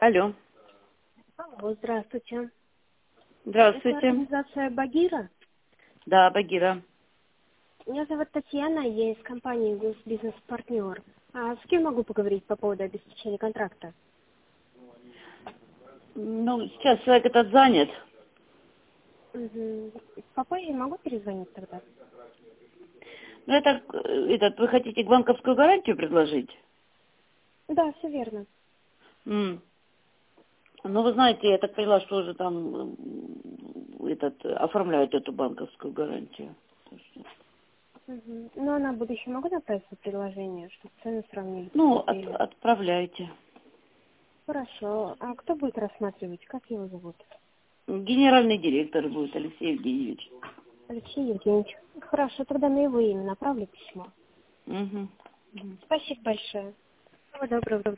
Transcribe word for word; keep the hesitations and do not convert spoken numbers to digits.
Алло. Алло, здравствуйте. Это Здравствуйте. организация Багира. Да, Багира. Меня зовут Татьяна, я из компании «Бизнес-партнер». А с кем могу поговорить по поводу обеспечения контракта? Ну, сейчас человек этот занят. Угу. Попозже могу перезвонить тогда? Ну, это, э, этот, вы хотите банковскую гарантию предложить? Да, все верно. М. Ну, вы знаете, я так поняла, что уже там м, этот, оформляют эту банковскую гарантию. Угу. Ну, а на будущее могу направить свое предложение, чтобы цены сравнили, Ну, от- посмотрели? отправляйте. Хорошо. А кто будет рассматривать? Как его зовут? Генеральный директор будет Алексей Евгеньевич. Алексей Евгеньевич. Хорошо, тогда на его имя направлю письмо. Мгм. Мгм. Спасибо большое. Всего доброго.